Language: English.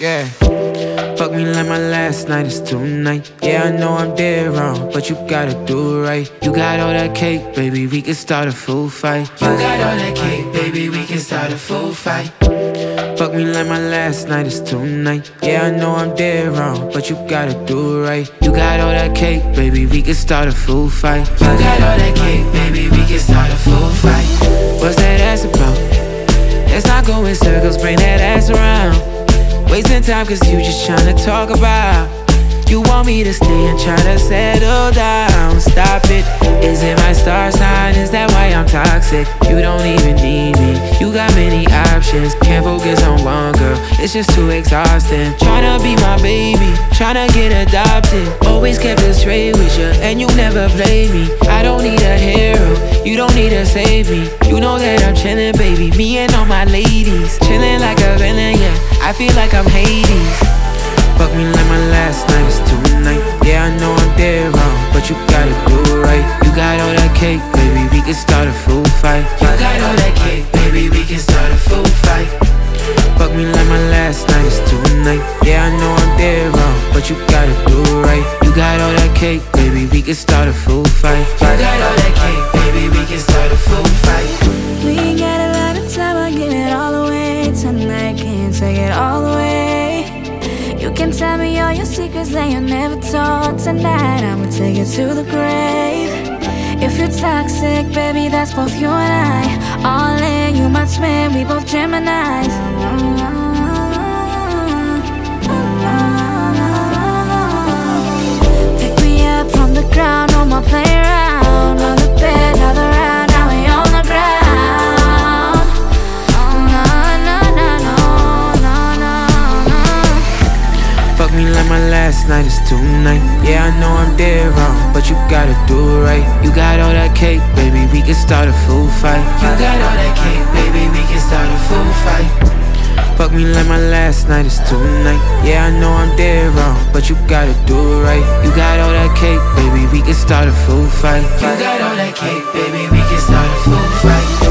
Yeah. Fuck me like my last night is tonight. Yeah, I know I'm dead wrong, but you gotta do it right. You got all that cake, baby, we can start a full fight. You got all that cake, baby, we can start a full fight. Fuck me like my last night is tonight. Yeah, I know I'm dead wrong, but you gotta do it right. You got all that cake, baby, we can start a full fight. You got all that cake, baby, we can start a full fight. What's that ass about? Let's not go in circles, bring that ass around. Wasting time cause you just tryna talk about. You want me to stay and try to settle down. Stop it, is it my star sign? Is that why I'm toxic? You don't even need me, you got many options. Can't focus on one girl, it's just too exhausting. Tryna be my baby, tryna get adopted. Always kept it straight with you, and you never played me. I don't need a hero, you don't need to save me. You know that I'm chillin', baby, me and all my ladies. Chillin' like a villain, yeah, I feel like I'm Hades. Fuck me like my last night is tonight. Yeah, I know I'm dead wrong, but you gotta do it right. You got all that cake, baby, we can start a full fight. You got all that cake, baby, we can start a full fight. Fuck me like my last night is tonight. Yeah, I know I'm dead wrong, but you gotta do it right. You got all that cake, baby, we can start a full fight. You got all that cake, baby, we can start a full fight. We ain't got a lot of time, I'll give it all away tonight, can't take it all away. You can tell me all your secrets that you never told. Tonight I'ma take it to the grave. If you're toxic, baby, that's both you and I. All in, you my twin, we both Geminis. Pick me up from the ground, on my playground. On the bed, another round, now we on the ground. Fuck me like my last night is tonight. Yeah, I know I'm dead wrong, but you gotta do it right. You got all that cake, baby, we can start a full fight. You got all that cake, baby, we can start a full fight. Fuck me like my last night is tonight. Yeah, I know I'm dead wrong, but you gotta do it right. You got all that cake, baby, we can start a full fight. You got all that cake, baby, we can start a full fight.